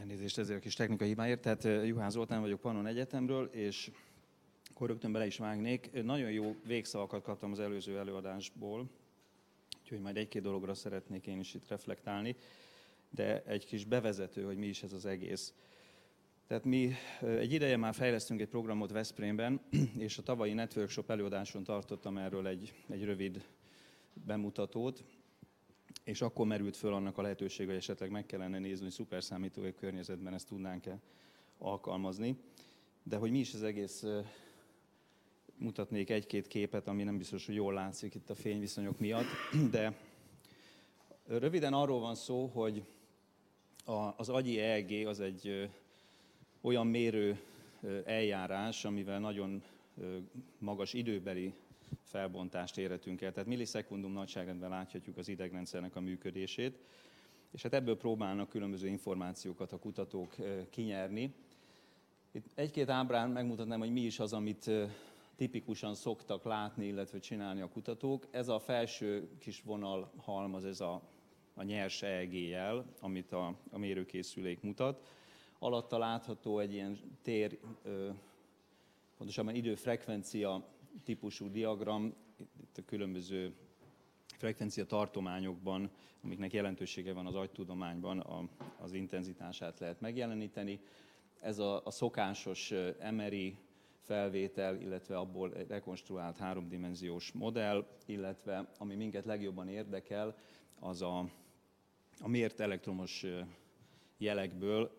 Elnézést ezért a kis technikai hibáért. Tehát Juhász Zoltán vagyok Pannon Egyetemről, és akkor rögtön bele is vágnék. Nagyon jó végszavakat kaptam az előző előadásból, úgyhogy majd egy-két dologra szeretnék én is itt reflektálni, de egy kis bevezető, hogy mi is ez az egész. Tehát mi egy ideje már fejlesztünk egy programot Veszprémben, és a tavalyi Networkshop előadáson tartottam erről egy rövid bemutatót, és akkor merült föl annak a lehetősége, hogy esetleg meg kellene nézni, hogy szuperszámítógép környezetben ezt tudnánk-e alkalmazni. De hogy mi is az egész, mutatnék egy-két képet, ami nem biztos, hogy jól látszik itt a fényviszonyok miatt, de röviden arról van szó, hogy az agyi EEG az egy olyan mérő eljárás, amivel nagyon magas időbeli felbontást érhetünk el. Tehát millisekundum nagyságrendben láthatjuk az idegrendszernek a működését, és hát ebből próbálnak különböző információkat a kutatók kinyerni. Itt egy-két ábrán megmutatnám, hogy mi is az, amit tipikusan szoktak látni, illetve csinálni a kutatók. Ez a felső kis vonalhalmaz, ez a nyers EEG jel, amit a mérőkészülék mutat. Alatta látható egy ilyen tér, pontosabban időfrekvencia típusú diagram, itt a különböző frekvencia tartományokban, amiknek jelentősége van az agytudományban, az intenzitását lehet megjeleníteni. Ez a szokásos MRI felvétel, illetve abból rekonstruált háromdimenziós modell, illetve ami minket legjobban érdekel, az a mért elektromos jelekből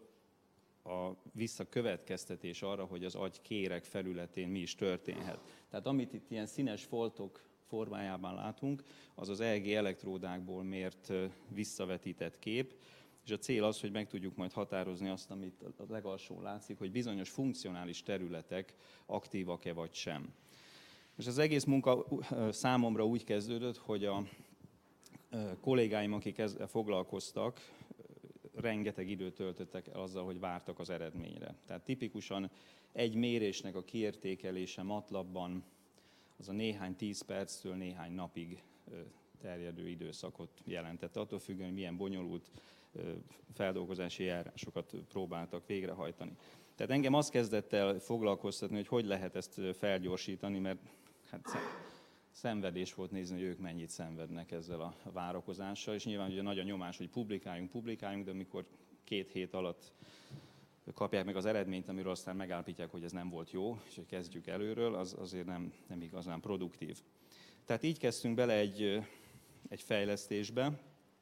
a visszakövetkeztetés arra, hogy az agy kéreg felületén mi is történhet. Tehát amit itt ilyen színes foltok formájában látunk, az az EEG elektródákból mért visszavetített kép, és a cél az, hogy meg tudjuk majd határozni azt, amit a legalsón látszik, hogy bizonyos funkcionális területek aktívak-e vagy sem. És az egész munka számomra úgy kezdődött, hogy a kollégáim, akik ezzel foglalkoztak, rengeteg időt töltöttek el azzal, hogy vártak az eredményre. Tehát tipikusan egy mérésnek a kiértékelése MATLAB-ban az a néhány 10 perctől néhány napig terjedő időszakot jelentett. Attól függően, hogy milyen bonyolult feldolgozási eljárásokat próbáltak végrehajtani. Tehát engem azt kezdett el foglalkoztatni, hogy lehet ezt felgyorsítani, mert hát szenvedés volt nézni, hogy ők mennyit szenvednek ezzel a várakozással, és nyilván ugye nagy a nyomás, hogy publikáljunk, de amikor 2 hét alatt kapják meg az eredményt, amiről aztán megállapítják, hogy ez nem volt jó, és hogy kezdjük előről, az azért nem igazán produktív. Tehát így kezdtünk bele egy fejlesztésbe,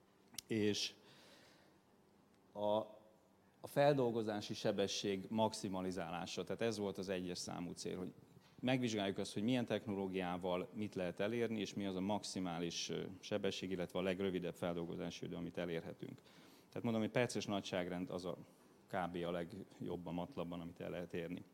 és a feldolgozási sebesség maximalizálása, tehát ez volt az egyes számú cél, hogy megvizsgáljuk azt, hogy milyen technológiával mit lehet elérni, és mi az a maximális sebesség, illetve a legrövidebb feldolgozási idő, amit elérhetünk. Tehát mondom, hogy perces nagyságrend az a kb. A legjobb a MATLAB-ban, amit el lehet érni.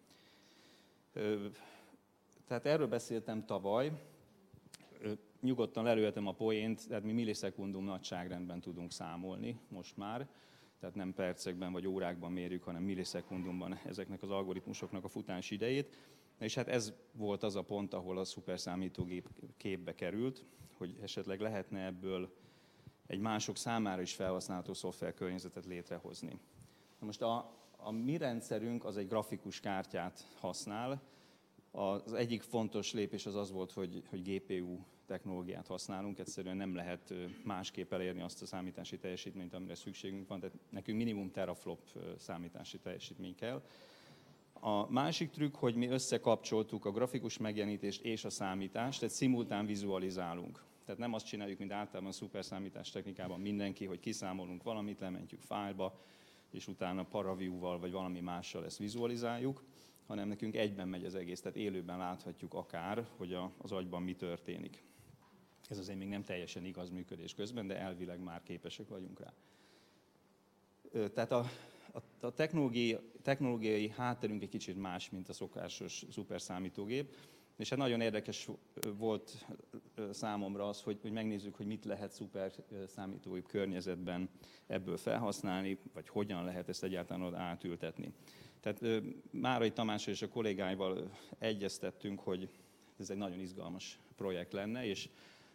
Tehát erről beszéltem tavaly, nyugodtan lelőhetem a poént, tehát mi millisekundum nagyságrendben tudunk számolni most már, tehát nem percekben vagy órákban mérjük, hanem millisekundumban ezeknek az algoritmusoknak a futási idejét. És hát ez volt az a pont, ahol a szuperszámítógép képbe került, hogy esetleg lehetne ebből egy mások számára is felhasználható szoftverkörnyezetet létrehozni. Na most a mi rendszerünk az egy grafikus kártyát használ. Az egyik fontos lépés az volt, hogy GPU technológiát használunk, egyszerűen nem lehet másképp elérni azt a számítási teljesítményt, amire szükségünk van, tehát nekünk minimum teraflop számítási teljesítmény kell. A másik trükk, hogy mi összekapcsoltuk a grafikus megjelenítést és a számítást, tehát szimultán vizualizálunk. Tehát nem azt csináljuk, mint általában a szuperszámítás technikában mindenki, hogy kiszámolunk valamit, lementjük fájlba, és utána ParaView-val vagy valami mással ezt vizualizáljuk, hanem nekünk egyben megy az egész, tehát élőben láthatjuk akár, hogy az agyban mi történik. Ez azért még nem teljesen igaz működés közben, de elvileg már képesek vagyunk rá. Tehát a technológiai hátterünk egy kicsit más, mint a szokásos szuperszámítógép, és hát nagyon érdekes volt számomra az, hogy megnézzük, hogy mit lehet szuperszámítógép környezetben ebből felhasználni, vagy hogyan lehet ezt egyáltalán átültetni. Tehát Márai Tamással és a kollégáival egyeztettünk, hogy ez egy nagyon izgalmas projekt lenne, és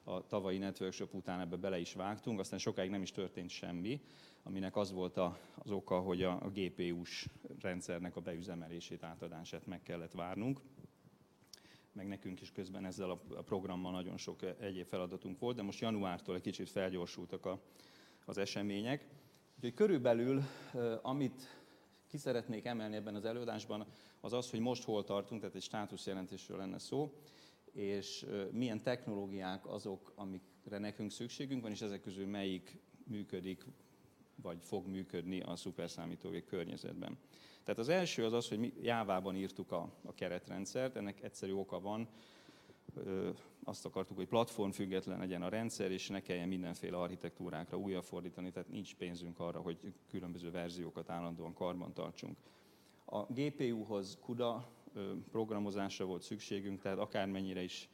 a tavalyi Networkshop után ebbe bele is vágtunk, aztán sokáig nem is történt semmi, aminek az volt az oka, hogy a GPU-s rendszernek a beüzemelését, átadását meg kellett várnunk. Meg nekünk is közben ezzel a programmal nagyon sok egyéb feladatunk volt, de most januártól egy kicsit felgyorsultak az események. Úgyhogy körülbelül, amit ki szeretnék emelni ebben az előadásban, az az, hogy most hol tartunk, tehát egy státuszjelentésről lenne szó, és milyen technológiák azok, amikre nekünk szükségünk van, és ezek közül melyik működik, vagy fog működni a szuperszámítógép környezetben. Tehát az első az az, hogy mi Jávában írtuk a keretrendszert, ennek egyszerű oka van, azt akartuk, hogy platformfüggetlen legyen a rendszer, és ne kelljen mindenféle architektúrákra újra fordítani, tehát nincs pénzünk arra, hogy különböző verziókat állandóan karban tartsunk. A GPU-hoz CUDA programozásra volt szükségünk, tehát akármennyire is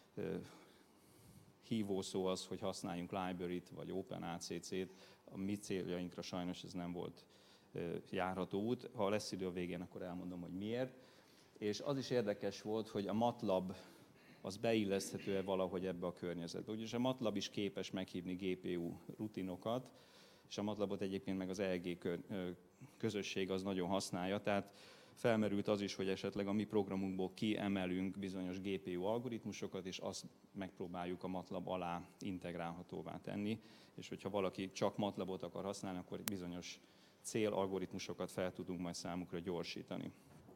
hívószó az, hogy használjunk library-t vagy OpenACC-t, a mi céljainkra sajnos ez nem volt járható út. Ha lesz idő a végén, akkor elmondom, hogy miért. És az is érdekes volt, hogy a MATLAB az beilleszthető-e valahogy ebbe a környezetbe. Ugyanis a MATLAB is képes meghívni GPU rutinokat, és a MATLABot egyébként meg az ELG közösség az nagyon használja, tehát felmerült az is, hogy esetleg a mi programunkból kiemelünk bizonyos GPU algoritmusokat, és azt megpróbáljuk a MATLAB alá integrálhatóvá tenni, és hogyha valaki csak MATLABot akar használni, akkor bizonyos célalgoritmusokat fel tudunk majd számukra gyorsítani.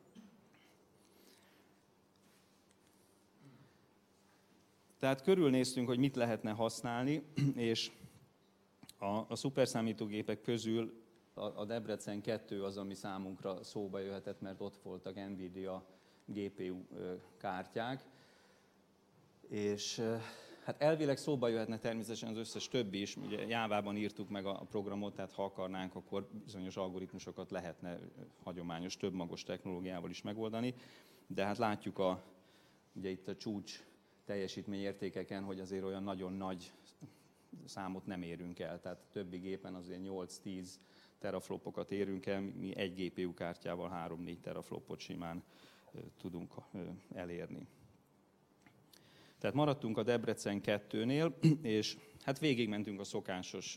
Tehát körülnéztünk, hogy mit lehetne használni, és a szuperszámítógépek közül a Debrecen 2 az, ami számunkra szóba jöhetett, mert ott voltak Nvidia GPU kártyák, és hát elvileg szóba jöhetne természetesen az összes többi is, ugye Jávában írtuk meg a programot, tehát ha akarnánk, akkor bizonyos algoritmusokat lehetne hagyományos, többmagos technológiával is megoldani, de hát látjuk ugye itt a csúcs teljesítményértékeken, hogy azért olyan nagyon nagy számot nem érünk el, tehát többi gépen azért 8-10 teraflopokat érünk el, mi egy GPU kártyával 3-4 teraflopot simán tudunk elérni. Tehát maradtunk a Debrecen 2-nél, és hát végigmentünk a szokásos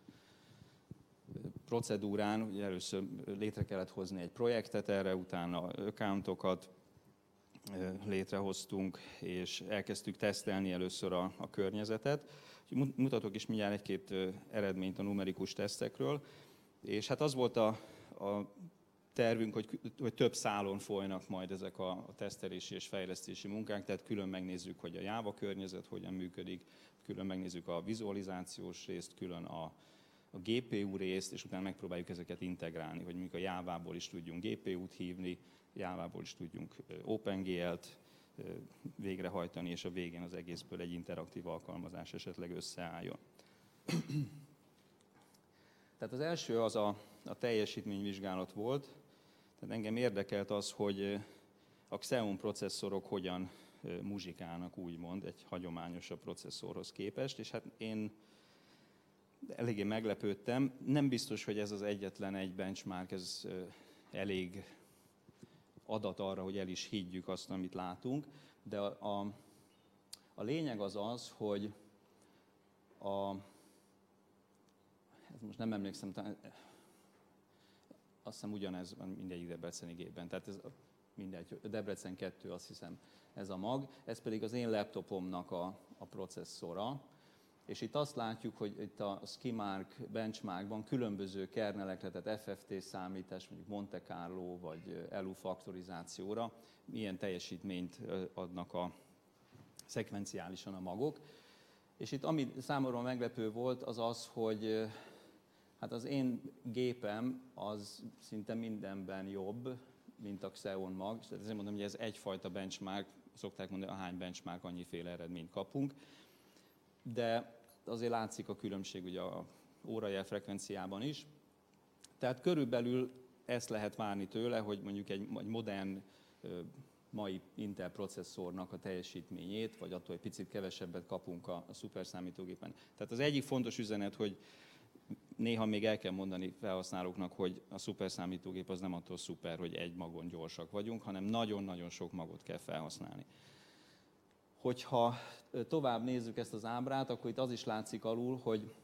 procedúrán, ugye először létre kellett hozni egy projektet erre, utána accountokat létrehoztunk, és elkezdtük tesztelni először a környezetet. Mutatok is mindjárt egy-két eredményt a numerikus tesztekről, és hát az volt a tervünk, hogy több szálon folynak majd ezek a tesztelési és fejlesztési munkák, tehát külön megnézzük, hogy a Java környezet hogyan működik, külön megnézzük a vizualizációs részt, külön a GPU részt, és utána megpróbáljuk ezeket integrálni, hogy mondjuk a Jávából is tudjunk GPU-t hívni, Jávából is tudjunk OpenGL-t végrehajtani, és a végén az egészből egy interaktív alkalmazás esetleg összeálljon. Tehát az első az a teljesítményvizsgálat volt. Tehát engem érdekelt az, hogy a Xeon processzorok hogyan muzsikálnak, úgymond, egy hagyományosabb processzorhoz képest, és hát én eléggé meglepődtem. Nem biztos, hogy ez az egyetlen egy benchmark, ez elég adat arra, hogy el is higgyük azt, amit látunk, de a lényeg az az, hogy most nem emlékszem, azt hiszem ugyanez van mindegyik debreceni gépben, tehát ez mindegy, a Debrecen 2 azt hiszem ez a mag, ez pedig az én laptopomnak a processzora, és itt azt látjuk, hogy itt a Skimark benchmarkban különböző kernelekre, tehát FFT számítás, mondjuk Monte Carlo vagy ELU faktorizációra milyen teljesítményt adnak szekvenciálisan a magok. És itt ami számomra meglepő volt, az az, hogy hát az én gépem az szinte mindenben jobb, mint a Xeon mag. Tehát ezért mondom, hogy ez egyfajta benchmark, szokták mondani, ahány benchmark, annyiféle eredményt kapunk. De azért látszik a különbség ugye a órajel frekvenciában is. Tehát körülbelül ezt lehet várni tőle, hogy mondjuk egy modern mai Intel processzornak a teljesítményét, vagy attól egy picit kevesebbet kapunk a szuperszámítógépen. Tehát az egyik fontos üzenet, hogy néha még el kell mondani felhasználóknak, hogy a szuperszámítógép az nem attól szuper, hogy egy magon gyorsak vagyunk, hanem nagyon-nagyon sok magot kell felhasználni. Hogyha tovább nézzük ezt az ábrát, akkor itt az is látszik alul, hogy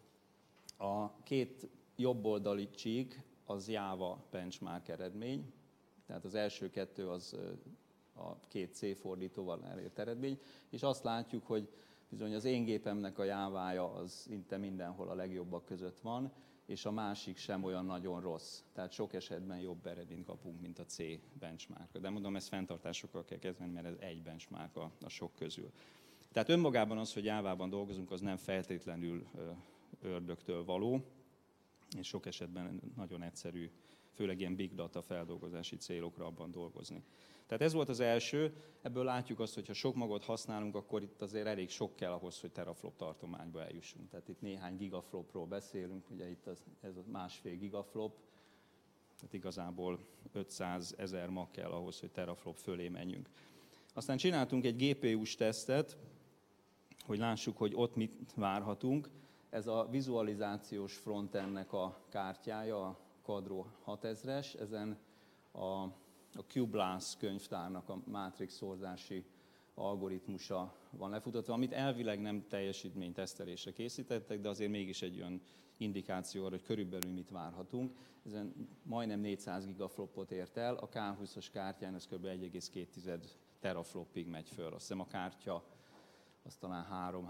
a két jobboldali csík az Java benchmark eredmény, tehát az első kettő az a két C fordítóval elért eredmény, és azt látjuk, hogy bizony az én gépemnek a Jávája az szinte mindenhol a legjobbak között van, és a másik sem olyan nagyon rossz. Tehát sok esetben jobb eredményt kapunk, mint a C benchmark. De mondom, ezt fenntartásokkal kell kezdeni, mert ez egy benchmark a sok közül. Tehát önmagában az, hogy Jávában dolgozunk, az nem feltétlenül ördögtől való, és sok esetben nagyon egyszerű, főleg ilyen big data feldolgozási célokra abban dolgozni. Tehát ez volt az első, ebből látjuk azt, hogy ha sok magot használunk, akkor itt azért elég sok kell ahhoz, hogy teraflop tartományba eljussunk. Tehát itt néhány gigaflopról beszélünk, ugye itt ez a 1,5 gigaflop, tehát igazából 500 000 mag kell ahhoz, hogy teraflop fölé menjünk. Aztán csináltunk egy GPU-s tesztet, hogy lássuk, hogy ott mit várhatunk. Ez a vizualizációs frontendnek a kártyája, a Quadro 6000-es, ezen a QBLAS könyvtárnak a mátrix szorzási algoritmusa van lefutatva, amit elvileg nem teljesítménytesztelésre készítettek, de azért mégis egy olyan indikáció arra, hogy körülbelül mit várhatunk. Ezen majdnem 400 gigaflopot ért el, a K20-as kártyán ez kb. 1,2 teraflopig megy föl. Azt hiszem a kártya az talán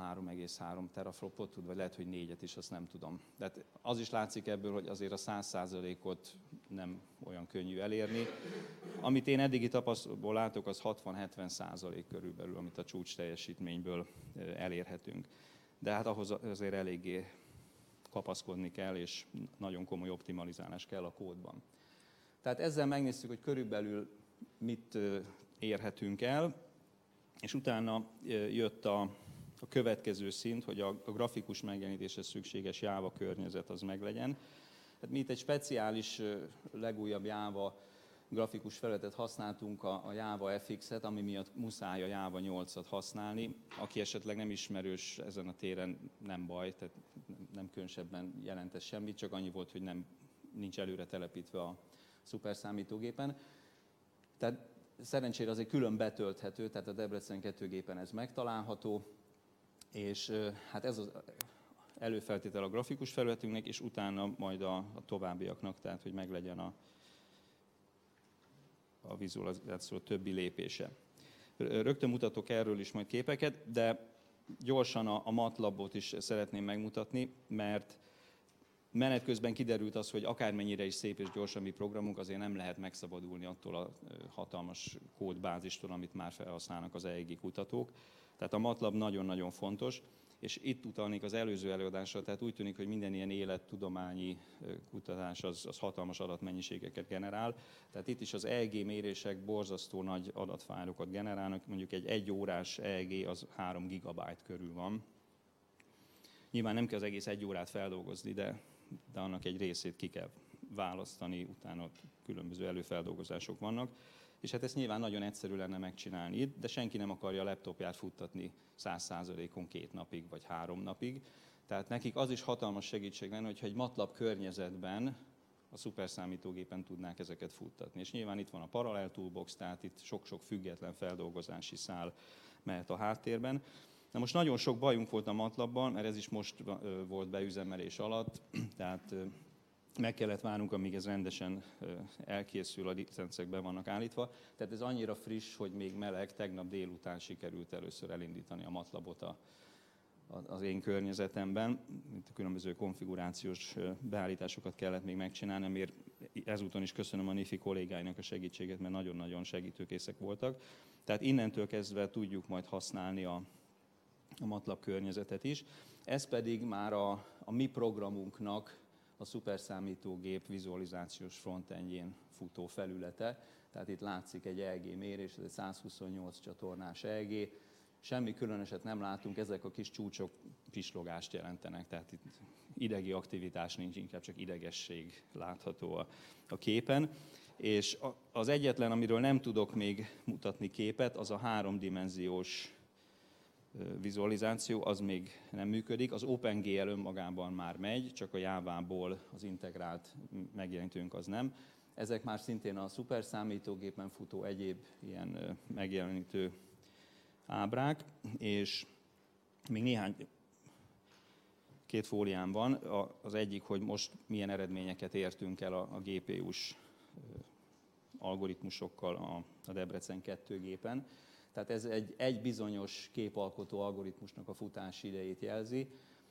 3,3 teraflopot tud, vagy lehet, hogy 4-et is, azt nem tudom. De az is látszik ebből, hogy azért a 100%-ot nem olyan könnyű elérni. Amit én eddigi tapasztalatból látok, az 60-70% körülbelül, amit a csúcs teljesítményből elérhetünk. De hát ahhoz azért eléggé kapaszkodni kell, és nagyon komoly optimalizálás kell a kódban. Tehát ezzel megnéztük, hogy körülbelül mit érhetünk el, és utána jött a következő szint, hogy a grafikus megjelenítéshez szükséges Java környezet az meglegyen. Hát mi itt egy speciális, legújabb Java grafikus felületet használtunk, a Java FX-et, ami miatt muszáj a Java 8-at használni. Aki esetleg nem ismerős ezen a téren, nem baj, tehát nem különösebben jelent ez semmit, csak annyi volt, hogy nincs előre telepítve a szuperszámítógépen. Tehát szerencsére azért külön betölthető, tehát a Debrecen 2 gépen ez megtalálható, és hát ez az előfeltétel a grafikus felületünknek, és utána majd a továbbiaknak, tehát hogy meglegyen a vizualizáció többi lépése. Rögtön mutatok erről is majd képeket, de gyorsan a MATLAB-ot is szeretném megmutatni, mert menet közben kiderült az, hogy akármennyire is szép és gyors a mi programunk, azért nem lehet megszabadulni attól a hatalmas kódbázistól, amit már felhasználnak az EEG kutatók. Tehát a MATLAB nagyon-nagyon fontos, és itt utalnék az előző előadásra, tehát úgy tűnik, hogy minden ilyen élettudományi kutatás az hatalmas adatmennyiségeket generál. Tehát itt is az EEG mérések borzasztó nagy adatfájlokat generálnak, mondjuk egy 1 órás EEG az 3 gigabyte körül van. Nyilván nem kell az egész 1 órát feldolgozni, de annak egy részét ki kell választani, utána különböző előfeldolgozások vannak. És hát ezt nyilván nagyon egyszerű lenne megcsinálni itt, de senki nem akarja a laptopját futtatni 100%-on 2 napig vagy 3 napig. Tehát nekik az is hatalmas segítség lenne, hogyha egy MATLAB környezetben a szuperszámítógépen tudnák ezeket futtatni. És nyilván itt van a Parallel Toolbox, tehát itt sok-sok független feldolgozási szál mehet a háttérben. Na most nagyon sok bajunk volt a MATLAB-ban, mert ez is most volt beüzemelés alatt, tehát meg kellett várnunk, amíg ez rendesen elkészül, a licencek be vannak állítva. Tehát ez annyira friss, hogy még meleg, tegnap délután sikerült először elindítani a MATLAB-ot az én környezetemben. Itt a különböző konfigurációs beállításokat kellett még megcsinálni, amiért ezúton is köszönöm a NIFI kollégáinak a segítséget, mert nagyon-nagyon segítőkészek voltak. Tehát innentől kezdve tudjuk majd használni a MATLAB környezetet is. Ez pedig már a mi programunknak a szuperszámítógép vizualizációs frontendjén futó felülete. Tehát itt látszik egy EEG mérés, ez egy 128 csatornás EEG. Semmi különöset nem látunk, ezek a kis csúcsok pislogást jelentenek, tehát itt idegi aktivitás nincs, inkább csak idegesség látható a képen. És az egyetlen, amiről nem tudok még mutatni képet, az a 3-dimenziós vizualizáció, az még nem működik. Az OpenGL önmagában már megy, csak a Jávából az integrált megjelenítőnk az nem. Ezek már szintén a szuperszámítógépen futó egyéb ilyen megjelenítő ábrák, és még két fóliám van. Az egyik, hogy most milyen eredményeket értünk el a GPU-s algoritmusokkal a Debrecen 2 gépen. Tehát ez egy bizonyos képalkotó algoritmusnak a futási idejét jelzi.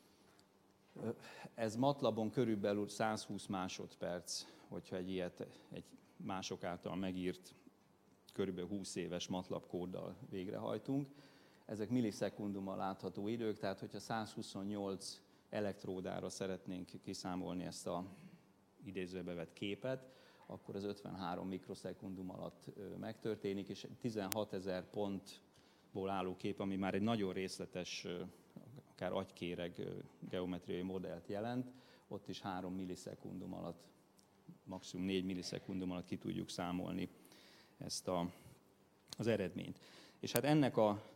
Ez MATLAB-on körülbelül 120 másodperc, hogyha egy mások által megírt, körülbelül 20 éves MATLAB kóddal végrehajtunk. Ezek millisekundummal látható idők, tehát hogyha 128 elektródára szeretnénk kiszámolni ezt a idézőbe vett képet, akkor az 53 mikroszekundum alatt megtörténik, és 16 000 pontból álló kép, ami már egy nagyon részletes, akár agykéreg geometriai modellt jelent, ott is 3 millisekundum alatt, maximum 4 millisekundum alatt ki tudjuk számolni ezt az eredményt. És hát ennek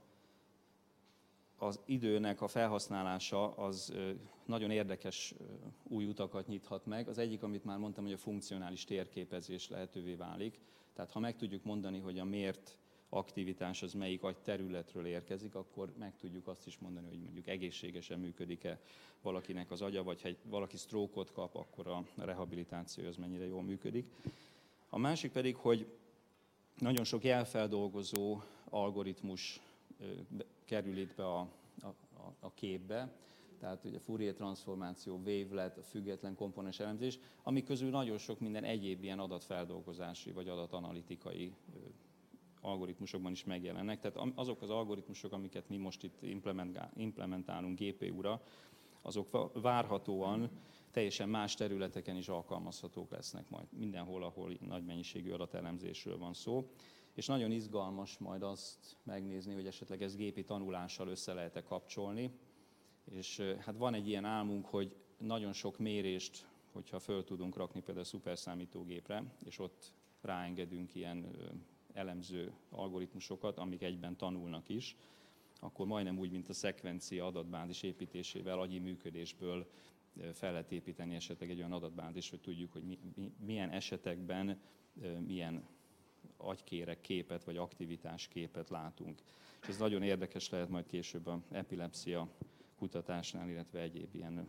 az időnek a felhasználása az nagyon érdekes új utakat nyithat meg. Az egyik, amit már mondtam, hogy a funkcionális térképezés lehetővé válik. Tehát ha meg tudjuk mondani, hogy a mért aktivitás az melyik agyterületről érkezik, akkor meg tudjuk azt is mondani, hogy mondjuk egészségesen működik-e valakinek az agya, vagy ha valaki stroke-ot kap, akkor a rehabilitáció az mennyire jól működik. A másik pedig, hogy nagyon sok jelfeldolgozó algoritmus kerül itt be a képbe, tehát ugye Fourier transformáció, wavelet, a független komponens elemzés, amik közül nagyon sok minden egyéb ilyen adatfeldolgozási vagy adatanalitikai algoritmusokban is megjelennek. Tehát azok az algoritmusok, amiket mi most itt implementálunk GPU-ra, azok várhatóan teljesen más területeken is alkalmazhatók lesznek majd. Mindenhol, ahol nagy mennyiségű adatelemzésről van szó. És nagyon izgalmas majd azt megnézni, hogy esetleg ez gépi tanulással össze lehet-e kapcsolni. És hát van egy ilyen álmunk, hogy nagyon sok mérést, hogyha föl tudunk rakni például a szuperszámítógépre, és ott ráengedünk ilyen elemző algoritmusokat, amik egyben tanulnak is, akkor majdnem úgy, mint a szekvencia adatbázis építésével, agyi működésből fel lehet építeni esetleg egy olyan adatbázis, hogy tudjuk, hogy milyen esetekben milyen agykéreg képet vagy aktivitás képet látunk. És ez nagyon érdekes lehet majd később az epilepszia kutatásnál, illetve egyéb ilyen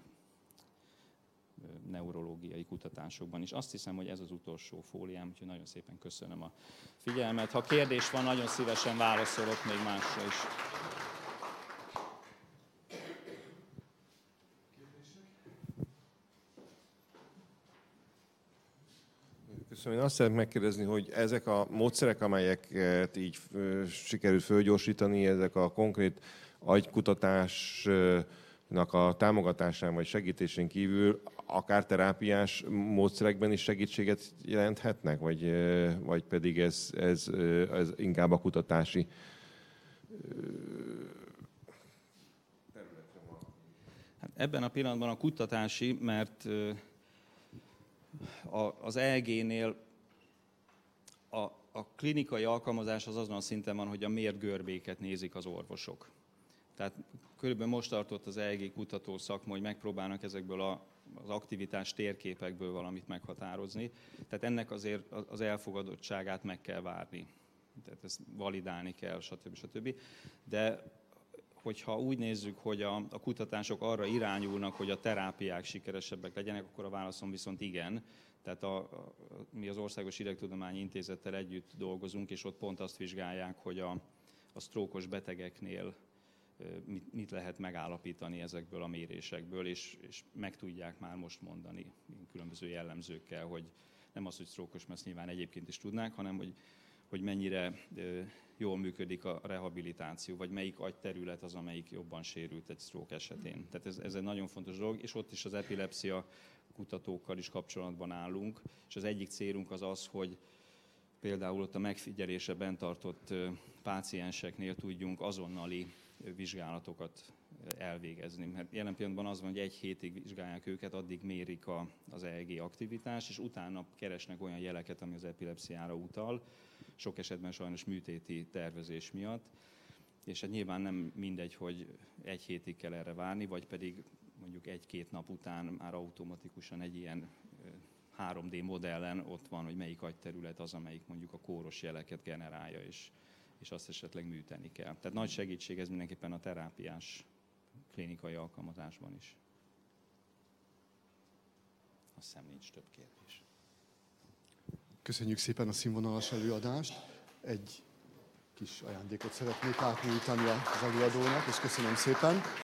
neurológiai kutatásokban is. Azt hiszem, hogy ez az utolsó fóliám, úgyhogy nagyon szépen köszönöm a figyelmet. Ha kérdés van, nagyon szívesen válaszolok még másra is. Köszönöm. Én azt szeretném megkérdezni, hogy ezek a módszerek, amelyeket így sikerült fölgyorsítani, ezek a konkrét agykutatásnak a támogatásán vagy segítésén kívül akár terápiás módszerekben is segítséget jelenthetnek, vagy pedig ez inkább a kutatási területre van? Hát ebben a pillanatban a kutatási, mert az EEG-nél a klinikai alkalmazás az azon a szinten van, hogy a mért görbéket nézik az orvosok. Tehát körülbelül most tartott az EEG kutató szakma, hogy megpróbálnak ezekből az aktivitás térképekből valamit meghatározni. Tehát ennek azért az elfogadottságát meg kell várni. Tehát ezt validálni kell, stb. De hogyha úgy nézzük, hogy a kutatások arra irányulnak, hogy a terápiák sikeresebbek legyenek, akkor a válaszom viszont igen. Tehát mi az Országos Idegtudományi Intézettel együtt dolgozunk, és ott pont azt vizsgálják, hogy a sztrókos betegeknél mit lehet megállapítani ezekből a mérésekből, és meg tudják már most mondani különböző jellemzőkkel, hogy nem az, hogy sztrókos, mert ezt nyilván egyébként is tudnák, hanem hogy mennyire jól működik a rehabilitáció, vagy melyik agyterület az, amelyik jobban sérült egy stroke esetén. Tehát ez egy nagyon fontos dolog, és ott is az epilepszia kutatókkal is kapcsolatban állunk, és az egyik célunk az az, hogy például ott a megfigyelésre bent tartott pácienseknél tudjunk azonnali vizsgálatokat elvégezni. Mert jelen pillanatban az van, hogy 1 hétig vizsgálják őket, addig mérik az EEG aktivitást, és utána keresnek olyan jeleket, ami az epilepsziára utal, sok esetben sajnos műtéti tervezés miatt, és hát nyilván nem mindegy, hogy 1 hétig kell erre várni, vagy pedig mondjuk 1-2 nap után már automatikusan egy ilyen 3D modellen ott van, hogy melyik agyterület az, amelyik mondjuk a kóros jeleket generálja, és és azt esetleg műteni kell. Tehát nagy segítség ez mindenképpen a terápiás klinikai alkalmazásban is. Azt hiszem nincs több kérdés. Köszönjük szépen a színvonalas előadást. Egy kis ajándékot szeretnék átnyújtani az előadónak, és köszönöm szépen.